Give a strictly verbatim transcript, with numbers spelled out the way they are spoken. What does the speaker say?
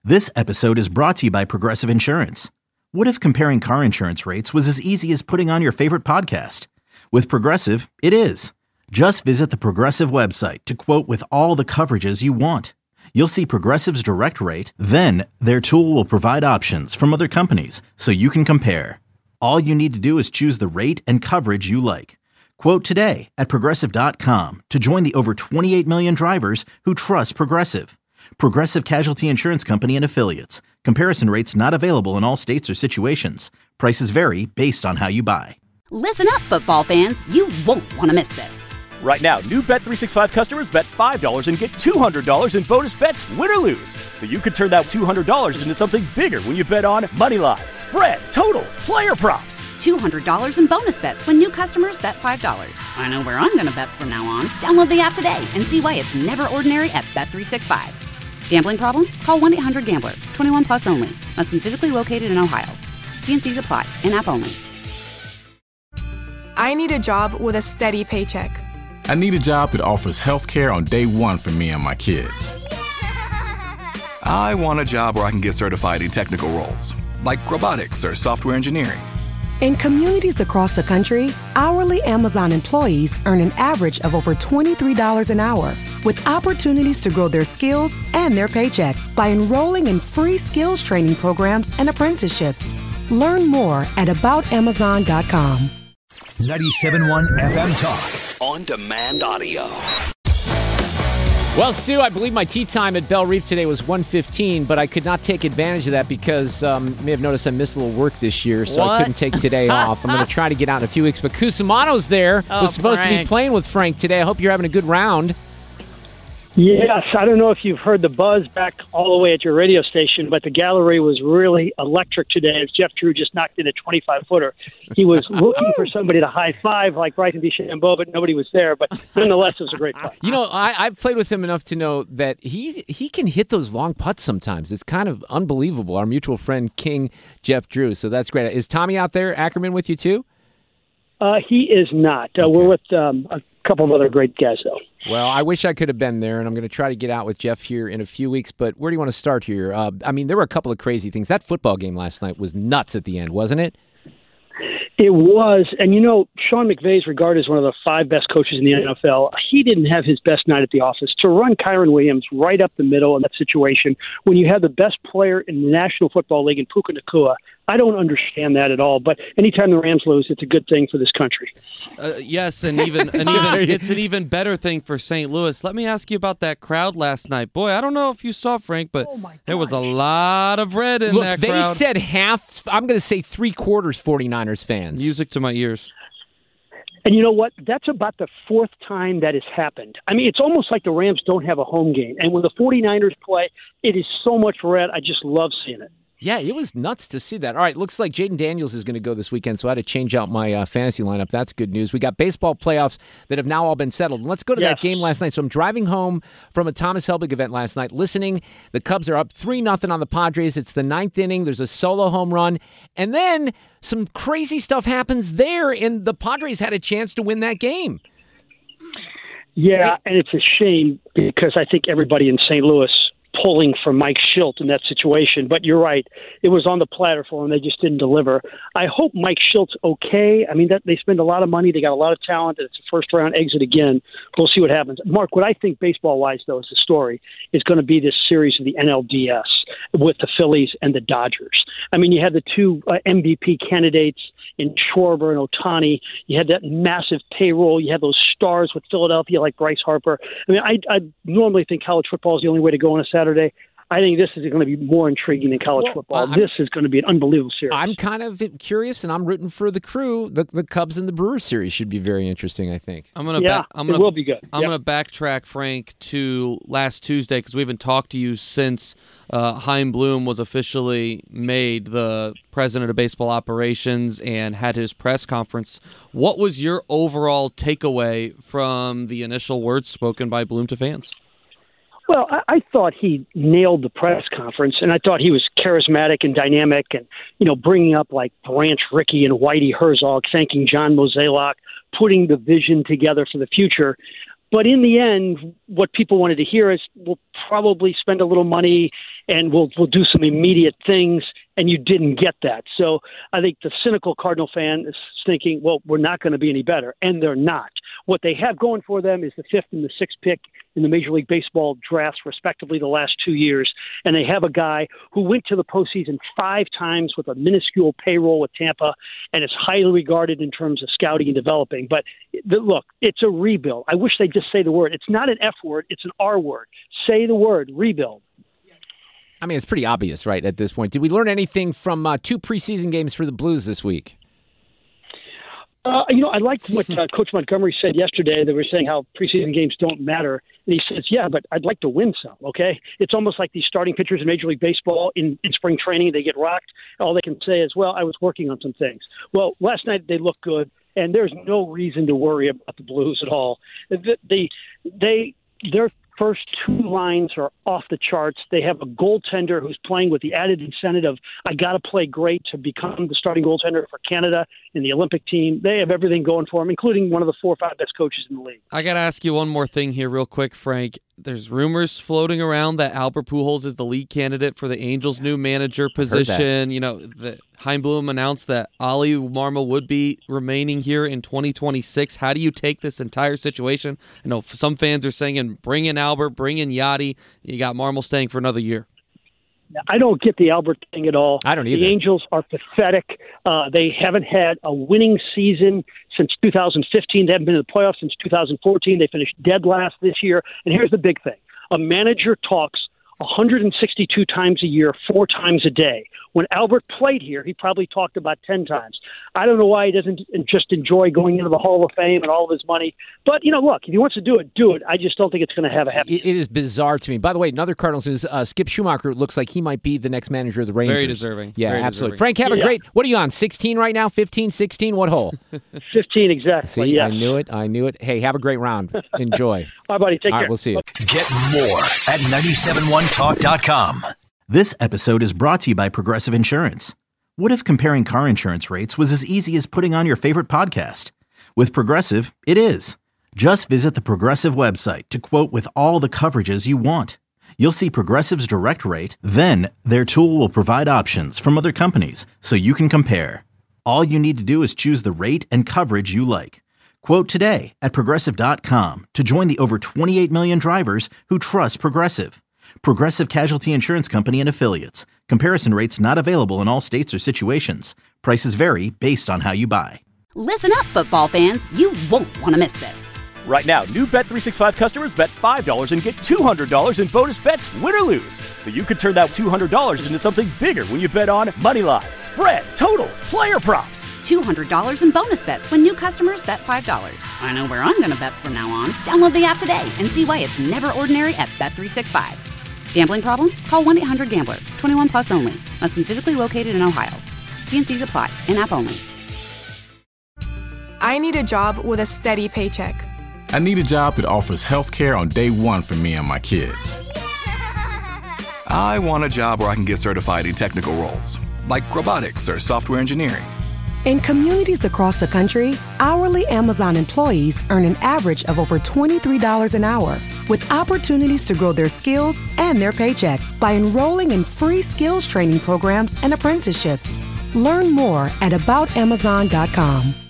This episode is brought to you by Progressive Insurance. What if comparing car insurance rates was as easy as putting on your favorite podcast? With Progressive, it is. Just visit the Progressive website to quote with all the coverages you want. You'll see Progressive's direct rate, then their tool will provide options from other companies so you can compare. All you need to do is choose the rate and coverage you like. Quote today at progressive dot com to join the over twenty-eight million drivers who trust Progressive. Progressive Casualty Insurance Company and Affiliates. Comparison rates not available in all states or situations. Prices vary based on how you buy. Listen up, football fans. You won't want to miss this. Right now, new Bet three sixty-five customers bet five dollars and get two hundred dollars in bonus bets, win or lose. So you could turn that two hundred dollars into something bigger when you bet on money line, spread, totals, player props. two hundred dollars in bonus bets when new customers bet five dollars. I know where I'm going to bet from now on. Download the app today and see why it's never ordinary at Bet three sixty-five. Gambling problem? Call one eight hundred gambler. twenty-one plus only. Must be physically located in Ohio. T and C's apply. In-app only. I need a job with a steady paycheck. I need a job that offers health care on day one for me and my kids. I want a job where I can get certified in technical roles, like robotics or software engineering. In communities across the country, hourly Amazon employees earn an average of over twenty-three dollars an hour, with opportunities to grow their skills and their paycheck by enrolling in free skills training programs and apprenticeships. Learn more at about amazon dot com. ninety-seven point one F M Talk. On demand audio. Well, Sue, I believe my tea time at Belle Reef today was one fifteen, but I could not take advantage of that because um, you may have noticed I missed a little work this year, so what? I couldn't take today off. I'm going to try to get out in a few weeks. But Cusimano's there. Oh, was supposed Frank. to be playing with Frank today. I hope you're having a good round. Yes, I don't know if you've heard the buzz back all the way at your radio station, but the gallery was really electric today as Jeff Drew just knocked in a twenty-five footer. He was looking for somebody to high five like Bryson DeChambeau, but nobody was there. But nonetheless, it was a great fight. You know, I, I've played with him enough to know that he he can hit those long putts sometimes. It's kind of unbelievable. Our mutual friend, King Jeff Drew. So that's great. Is Tommy out there, Ackerman, with you too? Uh, he is not. Uh, Okay. We're with um, a couple of other great guys, though. Well, I wish I could have been there, and I'm going to try to get out with Jeff here in a few weeks. But where do you want to start here? Uh, I mean, there were a couple of crazy things. That football game last night was nuts at the end, wasn't it? It was, and you know, Sean McVay is regarded as one of the five best coaches in the N F L. He didn't have his best night at the office. To run Kyron Williams right up the middle in that situation, when you have the best player in the National Football League in Puka Nacua, I don't understand that at all. But anytime the Rams lose, it's a good thing for this country. Uh, yes, and even and even it's an even better thing for Saint Louis. Let me ask you about that crowd last night. Boy, I don't know if you saw, Frank, but Oh my there was a lot of red in Look, that they crowd. said half, I'm going to say three quarters 49ers fans. Music to my ears. And you know what? That's about the fourth time that has happened. I mean, it's almost like the Rams don't have a home game. And when the 49ers play, it is so much red. I just love seeing it. Yeah, it was nuts to see that. All right, looks like Jaden Daniels is going to go this weekend, so I had to change out my uh, fantasy lineup. That's good news. We got baseball playoffs that have now all been settled. And let's go to Yes. that game last night. So I'm driving home from a Thomas Helbig event last night, listening. The Cubs are up three nothing on the Padres. It's the ninth inning. There's a solo home run. And then some crazy stuff happens there, and the Padres had a chance to win that game. Yeah, and it's a shame because I think everybody in Saint Louis pulling for Mike Schilt in that situation. But you're right. It was on the platter for them. They just didn't deliver. I hope Mike Schilt's okay. I mean, that they spend a lot of money. They got a lot of talent. And it's a first-round exit again. We'll see what happens. Mark, what I think baseball-wise, though, is the story is going to be this series of the N L D S with the Phillies and the Dodgers. I mean, you had the two uh, M V P candidates in Schwarber and Ohtani. You had that massive payroll. You had those stars with Philadelphia like Bryce Harper. I mean, I, I normally think college football is the only way to go on a Saturday. I think this is going to be more intriguing than college Well, football. I'm- This is going to be an unbelievable series. I'm kind of curious, and I'm rooting for the Crew. The, the Cubs and the Brewers series should be very interesting, I think. I'm gonna Yeah, back, I'm it gonna, will be good. I'm Yep. gonna backtrack, Frank, to last Tuesday because we haven't talked to you since uh, Chaim Bloom was officially made the president of baseball operations and had his press conference. What was your overall takeaway from the initial words spoken by Bloom to fans? Well, I, I thought he nailed the press conference, and I thought he was charismatic and dynamic and, you know, bringing up like Branch Rickey and Whitey Herzog, thanking John Mozeliak, putting the vision together for the future. But in the end, what people wanted to hear is we'll probably spend a little money and we'll we'll do some immediate things, and you didn't get that. So I think the cynical Cardinal fan is thinking, well, we're not going to be any better, and they're not. What they have going for them is the fifth and the sixth pick in the Major League Baseball drafts, respectively, the last two years. And they have a guy who went to the postseason five times with a minuscule payroll with Tampa and is highly regarded in terms of scouting and developing. But the, look, it's a rebuild. I wish they'd just say the word. It's not an F word. It's an R word. Say the word, rebuild. I mean, it's pretty obvious, right, at this point. Did we learn anything from uh, two preseason games for the Blues this week? Uh, you know, I liked what uh, Coach Montgomery said yesterday. They were saying how preseason games don't matter. And he says, yeah, but I'd like to win some, okay? It's almost like these starting pitchers in Major League Baseball in, in spring training, they get rocked. All they can say is, well, I was working on some things. Well, last night they looked good, and there's no reason to worry about the Blues at all. They, they, they their first two lines are off the charts. They have a goaltender who's playing with the added incentive of, I got to play great to become the starting goaltender for Canada in the Olympic team. They have everything going for them, including one of the four or five best coaches in the league. I got to ask you one more thing here real quick, Frank. There's rumors floating around that Albert Pujols is the lead candidate for the Angels' new manager position. You know, the, Chaim Bloom announced that Ollie Marmol would be remaining here in twenty twenty-six. How do you take this entire situation? I know some fans are saying, bring in Albert, bring in Yachty. You got Marmol staying for another year. I don't get the Albert thing at all. I don't either. The Angels are pathetic. Uh, they haven't had a winning season since two thousand fifteen. They haven't been in the playoffs since two thousand fourteen. They finished dead last this year. And here's the big thing. A manager talks one hundred sixty-two times a year, four times a day. When Albert played here, he probably talked about ten times. I don't know why he doesn't just enjoy going into the Hall of Fame and all of his money. But, you know, look, if he wants to do it, do it. I just don't think it's going to have a happy It, it is bizarre to me. By the way, another Cardinals news, uh, Skip Schumacher looks like he might be the next manager of the Rangers. Very deserving. Yeah, Very absolutely. deserving. Frank, have a Yeah. great, what are you on, sixteen right now? fifteen, sixteen? What hole? fifteen exactly. See, yes. I knew it. I knew it. Hey, have a great round. Enjoy. All right, buddy. Take All care. right, we'll see you. Get more at nine seven one talk dot com. This episode is brought to you by Progressive Insurance. What if comparing car insurance rates was as easy as putting on your favorite podcast? With Progressive, it is. Just visit the Progressive website to quote with all the coverages you want. You'll see Progressive's direct rate, then their tool will provide options from other companies so you can compare. All you need to do is choose the rate and coverage you like. Quote today at Progressive dot com to join the over twenty-eight million drivers who trust Progressive. Progressive Casualty Insurance Company and Affiliates. Comparison rates not available in all states or situations. Prices vary based on how you buy. Listen up, football fans. You won't want to miss this. Right now, new Bet three sixty-five customers bet five dollars and get two hundred dollars in bonus bets, win or lose. So you could turn that two hundred dollars into something bigger when you bet on Moneyline, spread, totals, player props. two hundred dollars in bonus bets when new customers bet five dollars. I know where I'm going to bet from now on. Download the app today and see why it's never ordinary at Bet three sixty-five. Gambling problem? Call one eight hundred gambler. twenty-one plus only. Must be physically located in Ohio. T and C's apply. In-app only. I need a job with a steady paycheck. I need a job that offers health care on day one for me and my kids. I want a job where I can get certified in technical roles, like robotics or software engineering. In communities across the country, hourly Amazon employees earn an average of over twenty-three dollars an hour, with opportunities to grow their skills and their paycheck by enrolling in free skills training programs and apprenticeships. Learn more at about amazon dot com.